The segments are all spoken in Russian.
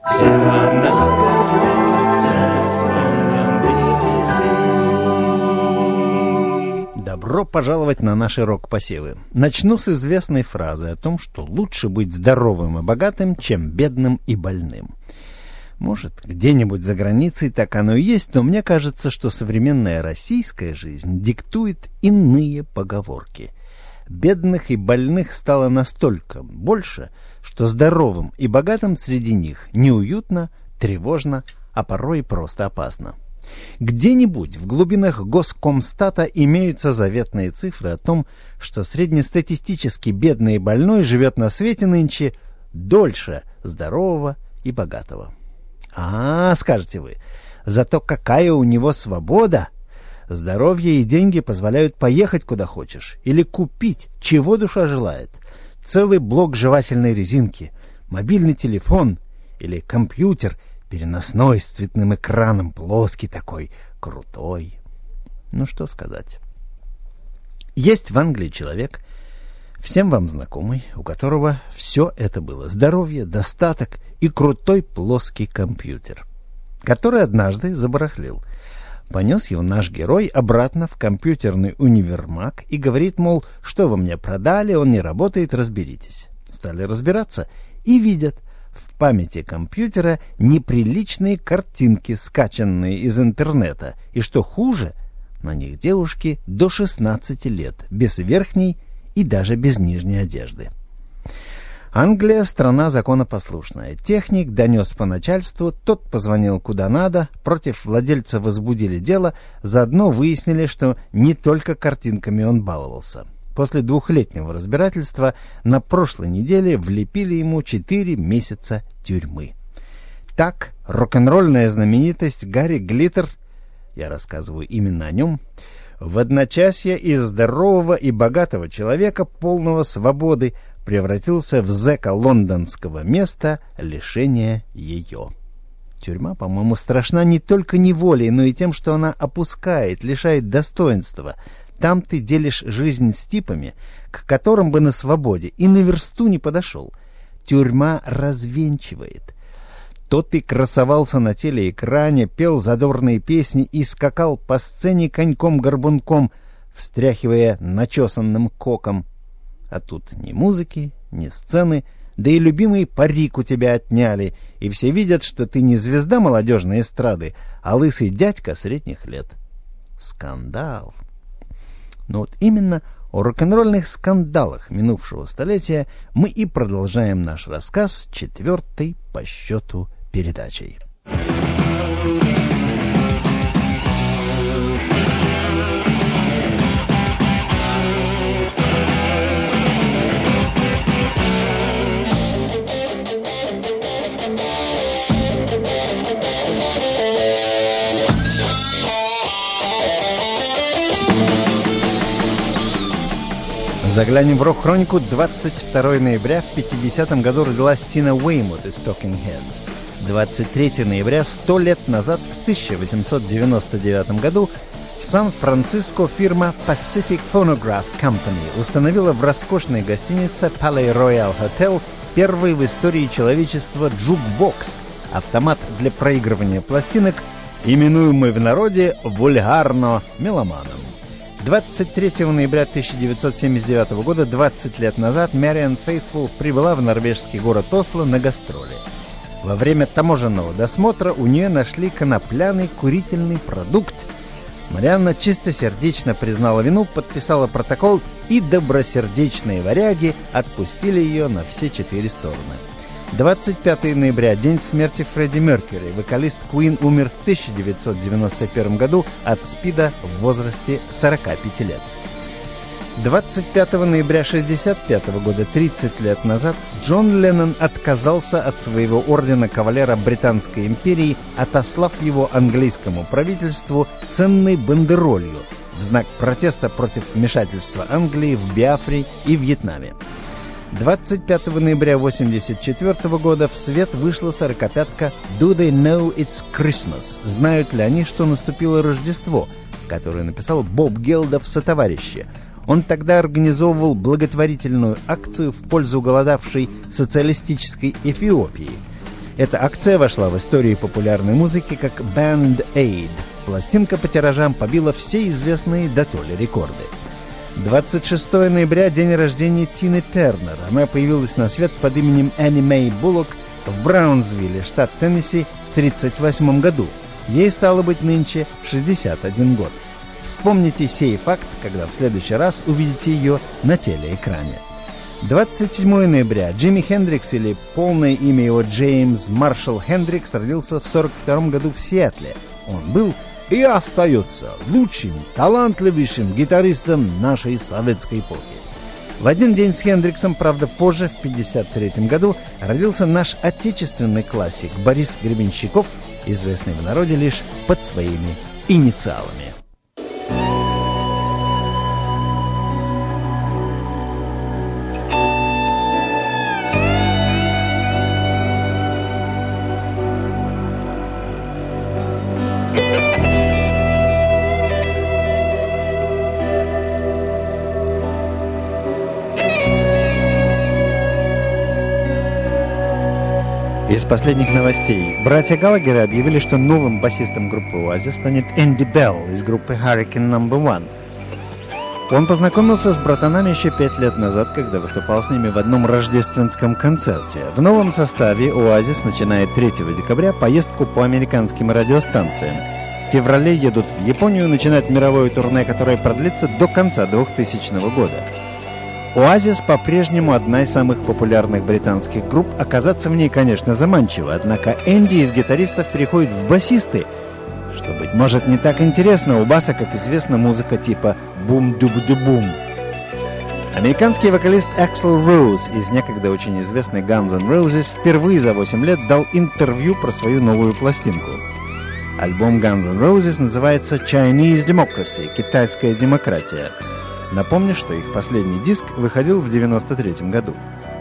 Добро пожаловать на наши рок-посевы. Начну с известной фразы о том, что лучше быть здоровым и богатым, чем бедным и больным. Может, где-нибудь за границей так оно и есть, но мне кажется, что современная российская жизнь диктует иные поговорки. Бедных и больных стало настолько больше, что здоровым и богатым среди них неуютно, тревожно, а порой и просто опасно. Где-нибудь в глубинах Госкомстата имеются заветные цифры о том, что среднестатистически бедный и больной живет на свете нынче дольше здорового и богатого. Скажете вы, зато какая у него свобода! Здоровье и деньги позволяют поехать куда хочешь или купить, чего душа желает. Целый блок жевательной резинки, мобильный телефон или компьютер переносной с цветным экраном, плоский такой, крутой. Ну что сказать. Есть в Англии человек, всем вам знакомый, у которого все это было: здоровье, достаток и крутой плоский компьютер, который однажды забарахлил. Понес его наш герой обратно в компьютерный универмаг и говорит, мол, что вы мне продали, он не работает, разберитесь. Стали разбираться и видят в памяти компьютера неприличные картинки, скачанные из интернета, и, что хуже, на них девушки до 16 лет, без верхней и даже без нижней одежды. Англия — страна законопослушная. Техник донес по начальству, тот позвонил куда надо, против владельца возбудили дело, заодно выяснили, что не только картинками он баловался. После 2-летнего разбирательства на прошлой неделе влепили ему 4 месяца тюрьмы. Так рок-н-ролльная знаменитость Гарри Глиттер, я рассказываю именно о нем, в одночасье из здорового и богатого человека, полного свободы, превратился в зэка лондонского места лишения ее. Тюрьма, по-моему, страшна не только неволей, но и тем, что она опускает, лишает достоинства. Там ты делишь жизнь с типами, к которым бы на свободе и на версту не подошел. Тюрьма развенчивает. То ты красовался на телеэкране, пел задорные песни и скакал по сцене коньком-горбунком, встряхивая начесанным коком. А тут ни музыки, ни сцены, да и любимый парик у тебя отняли, и все видят, что ты не звезда молодежной эстрады, а лысый дядька средних лет. Скандал. Но вот именно о рок-н-ролльных скандалах минувшего столетия мы и продолжаем наш рассказ 4-й по счету передачей. Заглянем в рок-хронику. 22 ноября в 50-м году родилась Тина Уэймот из Talking Heads. 23 ноября, 100 лет назад, в 1899 году, в Сан-Франциско фирма Pacific Phonograph Company установила в роскошной гостинице Palais Royal Hotel первый в истории человечества джукбокс, автомат для проигрывания пластинок, именуемый в народе вульгарно меломаном. 23 ноября 1979 года, 20 лет назад, Мариан Фейтфул прибыла в норвежский город Осло на гастроли. Во время таможенного досмотра у нее нашли конопляный курительный продукт. Марианна чистосердечно признала вину, подписала протокол, и добросердечные варяги отпустили ее на все 4 стороны. 25 ноября, день смерти Фредди Меркьюри. Вокалист Queen умер в 1991 году от СПИДа в возрасте 45 лет. 25 ноября 1965 года, 30 лет назад, Джон Леннон отказался от своего ордена кавалера Британской империи, отослав его английскому правительству ценной бандеролью в знак протеста против вмешательства Англии в Биафре и Вьетнаме. 25 ноября 1984 года в свет вышла сорокопятка «Do They Know It's Christmas?» «Знают ли они, что наступило Рождество?», которую написал Боб Гелдов сотоварищи. Он тогда организовывал благотворительную акцию в пользу голодавшей социалистической Эфиопии. Эта акция вошла в историю популярной музыки как Band Aid. Пластинка по тиражам побила все известные дотоле рекорды. 26 ноября – день рождения Тины Тернер. Она появилась на свет под именем Энни Мэй Буллок в Браунсвилле, штат Теннесси, в 1938 году. Ей стало быть нынче 61 год. Вспомните сей факт, когда в следующий раз увидите ее на телеэкране. 27 ноября Джимми Хендрикс, или полное имя его Джеймс Маршалл Хендрикс, родился в 1942 году в Сиэтле. Он был и остается лучшим, талантливейшим гитаристом нашей советской эпохи. В один день с Хендриксом, правда позже, в 1953 году, родился наш отечественный классик Борис Гребенщиков, известный в народе лишь под своими инициалами. Из последних новостей. Братья Галагеры объявили, что новым басистом группы Oasis станет Энди Белл из группы Hurricane No. 1. Он познакомился с братанами еще 5 лет назад, когда выступал с ними в одном рождественском концерте. В новом составе Oasis начинает 3 декабря поездку по американским радиостанциям. В феврале едут в Японию начинать мировое турне, которое продлится до конца 2000 года. Oasis по-прежнему одна из самых популярных британских групп. Оказаться в ней, конечно, заманчиво, однако Энди из гитаристов переходит в басисты, что, быть может, не так интересно. У баса, как известно, музыка типа бум-дуб-дубум. Американский вокалист Axl Rose из некогда очень известной Guns N' Roses впервые за 8 лет дал интервью про свою новую пластинку. Альбом Guns N' Roses называется Chinese Democracy – «Китайская демократия». Напомню, что их последний диск выходил в 1993 году.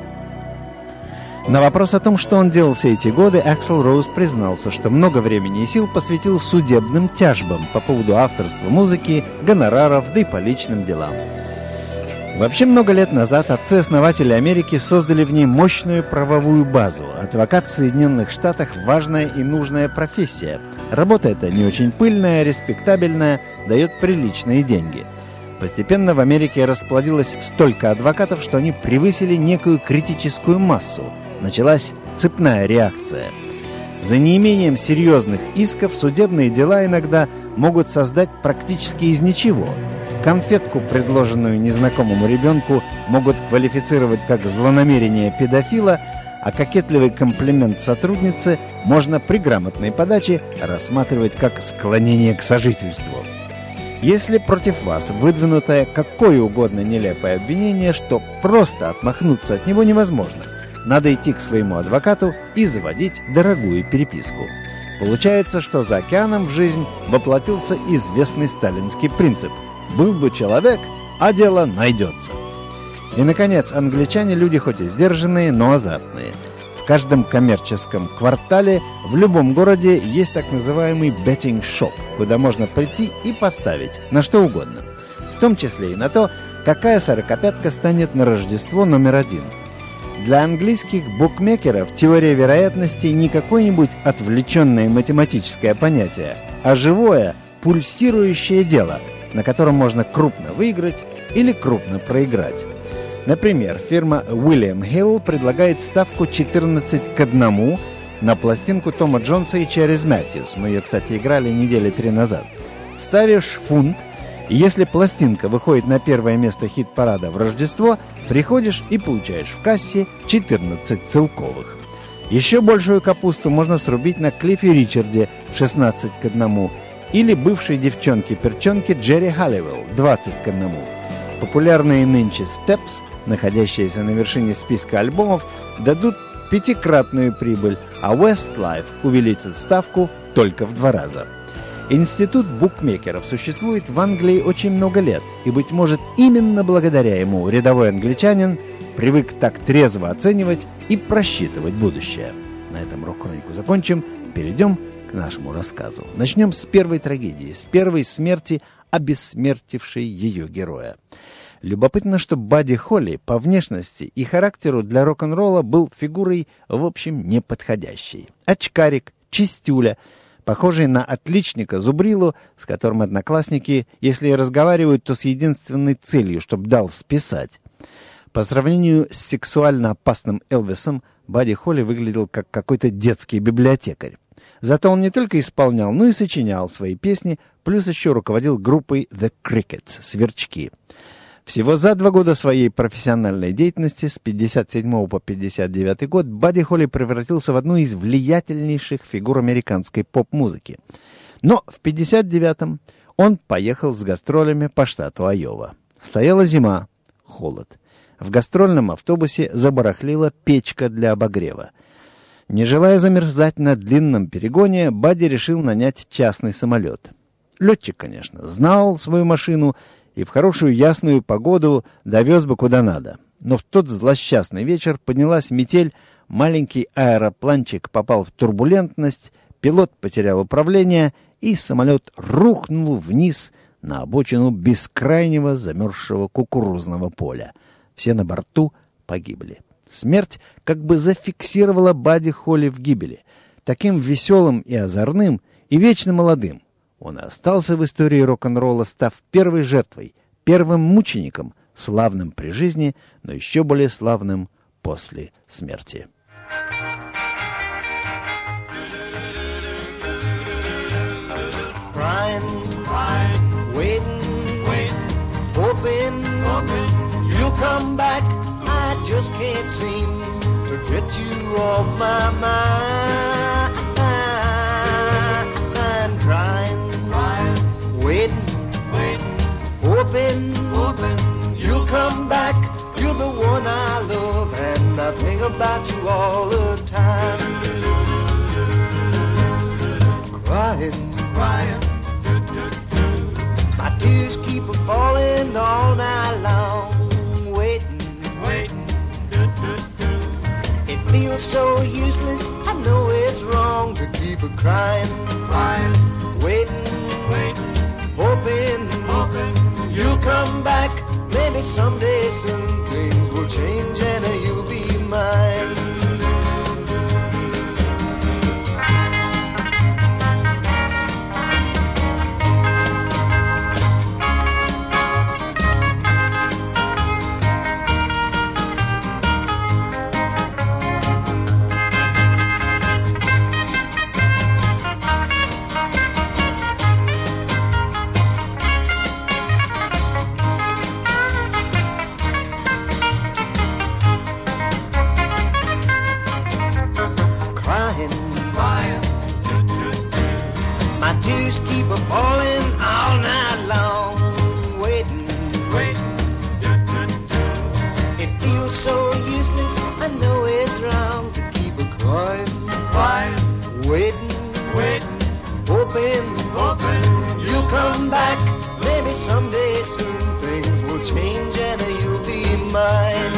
На вопрос о том, что он делал все эти годы, Axl Rose признался, что много времени и сил посвятил судебным тяжбам по поводу авторства музыки, гонораров, да и по личным делам. Вообще, много лет назад отцы-основатели Америки создали в ней мощную правовую базу. Адвокат в Соединенных Штатах – важная и нужная профессия. Работа эта не очень пыльная, респектабельная, дает приличные деньги. Постепенно в Америке расплодилось столько адвокатов, что они превысили некую критическую массу. Началась цепная реакция. За неимением серьезных исков судебные дела иногда могут создать практически из ничего. Конфетку, предложенную незнакомому ребенку, могут квалифицировать как злонамерение педофила, а кокетливый комплимент сотруднице можно при грамотной подаче рассматривать как склонение к сожительству. Если против вас выдвинутое какое угодно нелепое обвинение, что просто отмахнуться от него невозможно, надо идти к своему адвокату и заводить дорогую переписку. Получается, что за океаном в жизнь воплотился известный сталинский принцип: «Был бы человек, а дело найдется». И, наконец, англичане люди хоть и сдержанные, но азартные. В каждом коммерческом квартале в любом городе есть так называемый betting shop, куда можно прийти и поставить на что угодно, в том числе и на то, какая сорокопятка станет на Рождество номер 1. Для английских букмекеров теория вероятности не какое-нибудь отвлеченное математическое понятие, а живое, пульсирующее дело, на котором можно крупно выиграть или крупно проиграть. Например, фирма William Hill предлагает ставку 14-1 на пластинку Тома Джонса и Черрис Мэтьюс. Мы ее, кстати, играли недели 3 назад. Ставишь фунт, и если пластинка выходит на первое место хит-парада в Рождество, приходишь и получаешь в кассе 14 целковых. Еще большую капусту можно срубить на Клиффе Ричарде 16-1 или бывшей девчонке-перчонке Джерри Халливелл 20-1. Популярные нынче Steps, находящиеся на вершине списка альбомов, дадут 5-кратную прибыль, а Westlife увеличит ставку только в 2 раза. Институт букмекеров существует в Англии очень много лет, и, быть может, именно благодаря ему рядовой англичанин привык так трезво оценивать и просчитывать будущее. На этом рок-хронику закончим, перейдем к нашему рассказу. Начнем с первой трагедии, с первой смерти, обессмертившей ее героя. Любопытно, что Бадди Холли по внешности и характеру для рок-н-ролла был фигурой, в общем, неподходящей. Очкарик, чистюля, похожий на отличника Зубрилу, с которым одноклассники, если и разговаривают, то с единственной целью, чтобы дал списать. По сравнению с сексуально опасным Элвисом, Бадди Холли выглядел как какой-то детский библиотекарь. Зато он не только исполнял, но и сочинял свои песни, плюс еще руководил группой The Crickets, Сверчки. Всего за 2 года своей профессиональной деятельности, с 57 по 59 год, Бадди Холли превратился в одну из влиятельнейших фигур американской поп-музыки. Но в 59-м он поехал с гастролями по штату Айова. Стояла зима, холод. В гастрольном автобусе забарахлила печка для обогрева. Не желая замерзать на длинном перегоне, Бадди решил нанять частный самолет. Летчик, конечно, знал свою машину и в хорошую ясную погоду довез бы куда надо. Но в тот злосчастный вечер поднялась метель, маленький аэропланчик попал в турбулентность, пилот потерял управление, и самолет рухнул вниз на обочину бескрайнего замерзшего кукурузного поля. Все на борту погибли. Смерть как бы зафиксировала Бадди Холли в гибели. Таким веселым и озорным, и вечно молодым он остался в истории рок-н-ролла, став первой жертвой, первым мучеником, славным при жизни, но еще более славным после смерти. Come back, I just can't seem to get you off my mind. I'm trying, waiting, hoping you'll come back. You're the one I love, and I think about you all the time. Crying, my tears keep falling all night long. It feels so useless, I know it's wrong to keep crying, waiting, hoping you'll come back. Maybe someday soon things will change and you'll be mine. My tears keep falling all night long, waiting. It feels so useless, I know it's wrong to keep crying, waiting, hoping you'll come back. Maybe someday soon things will change and you'll be mine.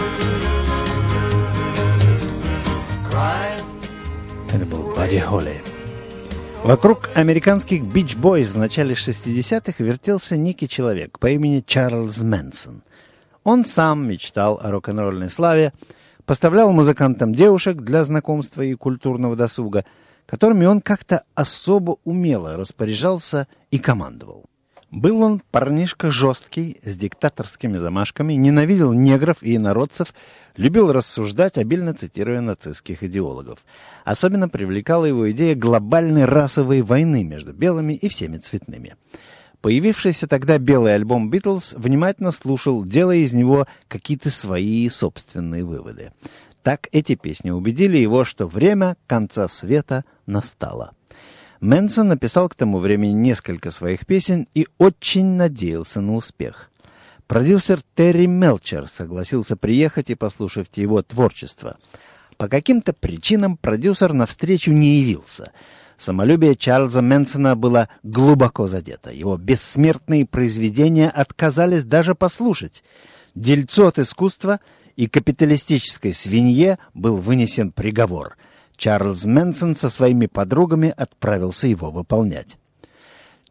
Crying. Это был Бадди Холли. Вокруг американских Beach Boys в начале 60-х вертелся некий человек по имени Чарльз Мэнсон. Он сам мечтал о рок-н-ролльной славе, поставлял музыкантам девушек для знакомства и культурного досуга, которыми он как-то особо умело распоряжался и командовал. Был он парнишка жесткий, с диктаторскими замашками, ненавидел негров и инородцев, любил рассуждать, обильно цитируя нацистских идеологов. Особенно привлекала его идея глобальной расовой войны между белыми и всеми цветными. Появившийся тогда белый альбом «Битлз» внимательно слушал, делая из него какие-то свои собственные выводы. Так эти песни убедили его, что время конца света настало. Мэнсон написал к тому времени несколько своих песен и очень надеялся на успех. Продюсер Терри Мелчер согласился приехать и послушать его творчество. По каким-то причинам продюсер навстречу не явился. Самолюбие Чарльза Мэнсона было глубоко задето. Его бессмертные произведения отказались даже послушать. Дельцу от искусства и капиталистической свинье был вынесен приговор. Чарльз Мэнсон со своими подругами отправился его выполнять.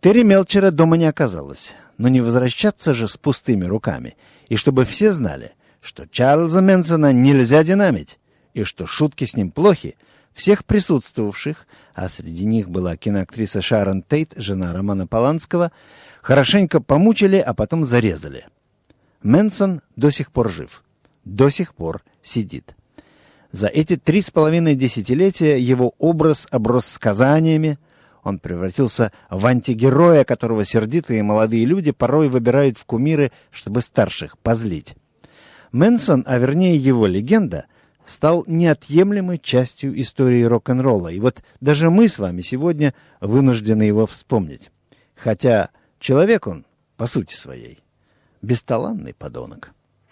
Терри Мелчера дома не оказалось, но не возвращаться же с пустыми руками. И чтобы все знали, что Чарльза Мэнсона нельзя динамить, и что шутки с ним плохи, всех присутствовавших, а среди них была киноактриса Шарон Тейт, жена Романа Поланского, хорошенько помучили, а потом зарезали. Мэнсон до сих пор жив, до сих пор сидит. За эти 3,5 десятилетия его образ оброс сказаниями, он превратился в антигероя, которого сердитые молодые люди порой выбирают в кумиры, чтобы старших позлить. Мэнсон, а вернее его легенда, стал неотъемлемой частью истории рок-н-ролла. И вот даже мы с вами сегодня вынуждены его вспомнить. Хотя человек он, по сути своей, бесталанный подонок.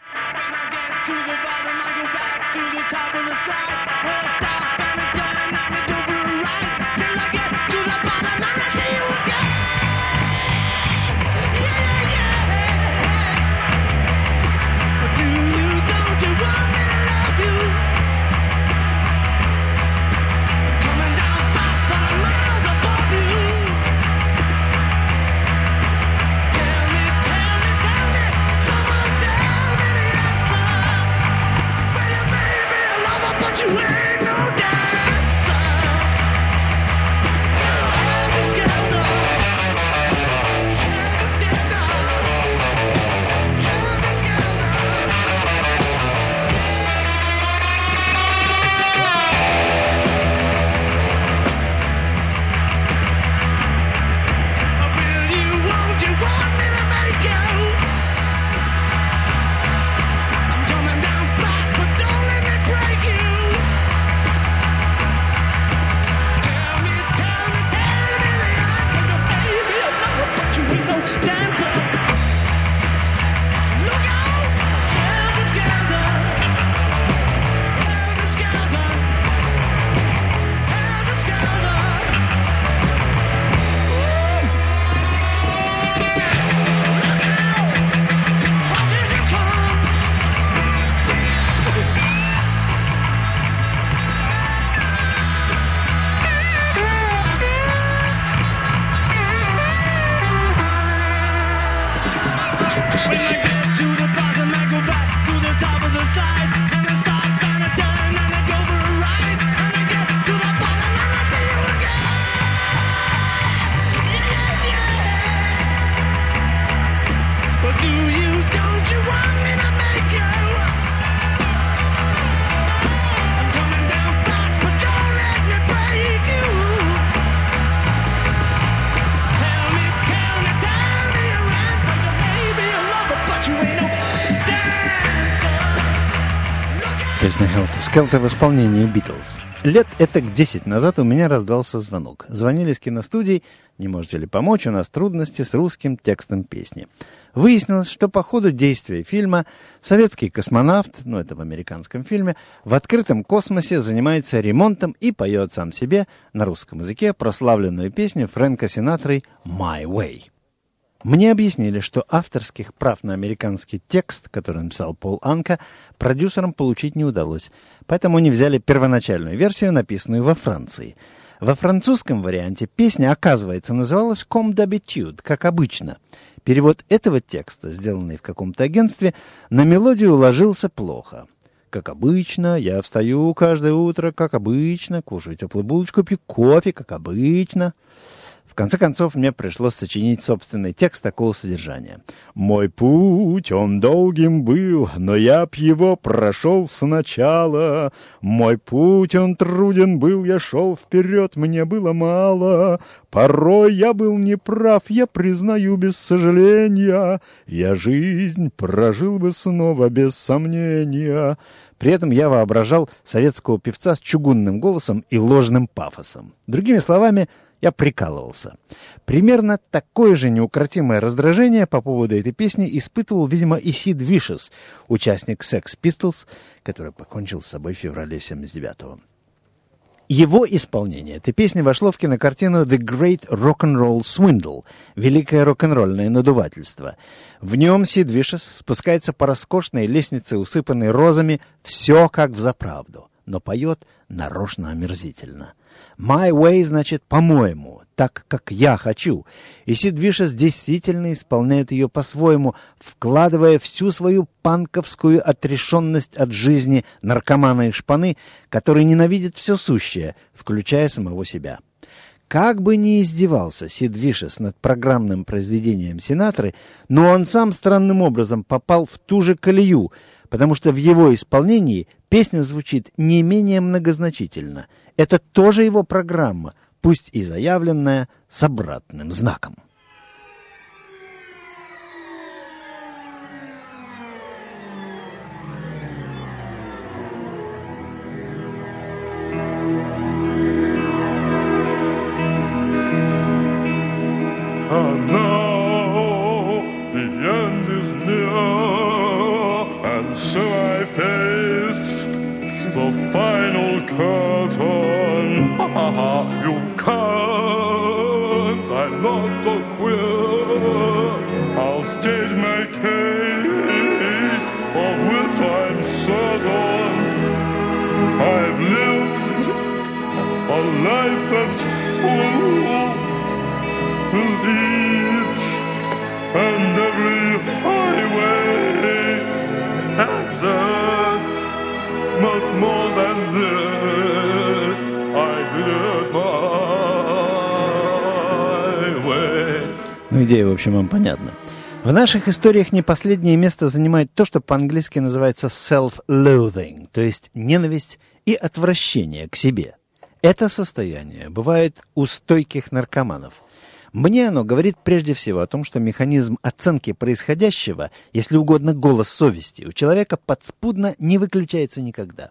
Песня «Helter Skelter» в исполнении «Битлз». Лет этак 10 назад у меня раздался звонок. Звонили с киностудии, не можете ли помочь, у нас трудности с русским текстом песни. Выяснилось, что по ходу действия фильма советский космонавт, это в американском фильме, в открытом космосе занимается ремонтом и поет сам себе на русском языке прославленную песню Фрэнка Синатры «My Way». Мне объяснили, что авторских прав на американский текст, который написал Пол Анка, продюсерам получить не удалось, поэтому они взяли первоначальную версию, написанную во Франции. Во французском варианте песня, оказывается, называлась «Comme d'habitude», как обычно. Перевод этого текста, сделанный в каком-то агентстве, на мелодию уложился плохо. Как обычно, я встаю каждое утро, как обычно, кушаю теплую булочку, пью кофе, как обычно. В конце концов, мне пришлось сочинить собственный текст такого содержания. «Мой путь, он долгим был, но я б его прошел сначала. Мой путь, он труден был, я шел вперед, мне было мало. Порой я был неправ, я признаю без сожаления. Я жизнь прожил бы снова без сомнения». При этом я воображал советского певца с чугунным голосом и ложным пафосом. Другими словами, я прикалывался. Примерно такое же неукротимое раздражение по поводу этой песни испытывал, видимо, и Сид Вишес, участник Sex Pistols, который покончил с собой в феврале 1979-го. Его исполнение этой песни вошло в кинокартину «The Great Rock'n'Roll Swindle» — «Великое рок-н-ролльное надувательство». В нем Сид Вишес спускается по роскошной лестнице, усыпанной розами, все как взаправду, но поет нарочно омерзительно. My way значит «по-моему», так, как я хочу. И Сид Вишес действительно исполняет ее по-своему, вкладывая всю свою панковскую отрешенность от жизни наркомана и шпаны, который ненавидит все сущее, включая самого себя. Как бы ни издевался Сид Вишес над программным произведением Синатры, но он сам странным образом попал в ту же колею, потому что в его исполнении песня звучит не менее многозначительно. Это тоже его программа, пусть и заявленная с обратным знаком. And now the end is near, and so I face the final curtain. You can't, I'm not a queer. I'll state my case, of which I'm certain. I've lived a life that's full. Each and every highway has it, much more than this. I did it my way. Ну, идея, в общем, вам понятна. В наших историях не последнее место занимает то, что по-английски называется self-loathing, то есть ненависть и отвращение к себе. Это состояние бывает у стойких наркоманов. Мне оно говорит прежде всего о том, что механизм оценки происходящего, если угодно голос совести, у человека подспудно не выключается никогда.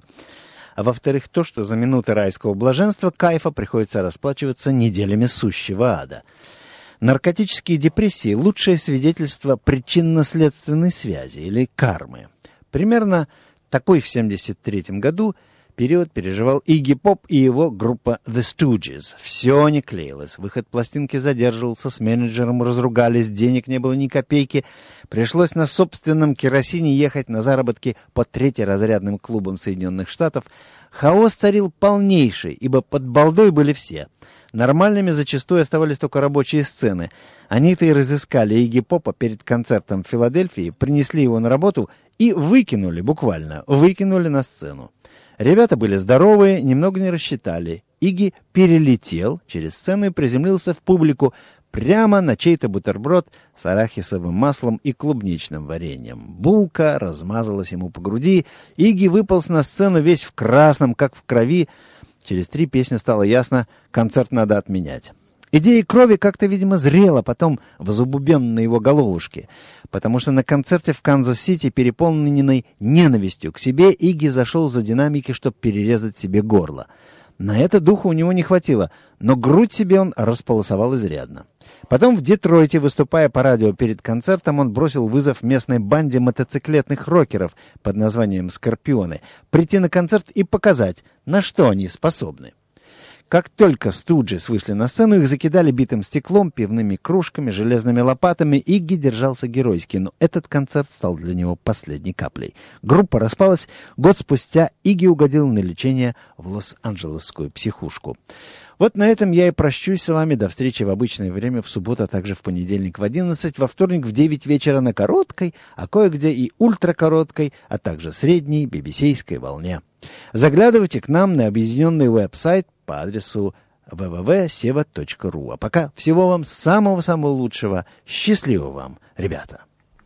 А во-вторых, то, что за минуты райского блаженства, кайфа, приходится расплачиваться неделями сущего ада. Наркотические депрессии – лучшее свидетельство причинно-следственной связи или кармы. Примерно такой в 1973 году период переживал Игги Поп и его группа The Stooges. Все не клеилось, выход пластинки задерживался, с менеджером разругались, денег не было ни копейки. Пришлось на собственном керосине ехать на заработки по третьеразрядным клубам Соединенных Штатов. Хаос царил полнейший, ибо под балдой были все. Нормальными зачастую оставались только рабочие сцены. Они-то и разыскали Игги Попа перед концертом в Филадельфии, принесли его на работу и выкинули, буквально, выкинули на сцену. Ребята были здоровые, немного не рассчитали. Игги перелетел через сцену и приземлился в публику прямо на чей-то бутерброд с арахисовым маслом и клубничным вареньем. Булка размазалась ему по груди. Игги выполз на сцену весь в красном, как в крови. Через 3 песни стало ясно, концерт надо отменять. Идея крови как-то, видимо, зрела потом в забубенной его головушке, потому что на концерте в Канзас-Сити, переполненной ненавистью к себе, Игги зашел за динамики, чтобы перерезать себе горло. На это духу у него не хватило, но грудь себе он располосовал изрядно. Потом в Детройте, выступая по радио перед концертом, он бросил вызов местной банде мотоциклетных рокеров под названием «Скорпионы» прийти на концерт и показать, на что они способны. Как только Студжес вышли на сцену, их закидали битым стеклом, пивными кружками, железными лопатами. Игги держался геройски, но этот концерт стал для него последней каплей. Группа распалась. Год спустя Игги угодил на лечение в Лос-Анджелесскую психушку. Вот на этом я и прощусь с вами. До встречи в обычное время в субботу, а также в понедельник в 11, во вторник в 9 вечера на короткой, а кое-где и ультракороткой, а также средней BBC-ской волне. Заглядывайте к нам на объединенный веб-сайт по адресу www.seva.ru. А пока всего вам самого-самого лучшего. Счастливо вам, ребята!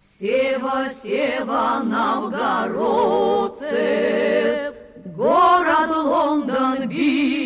Сева, Сева, новгородцы, город Лондон бит.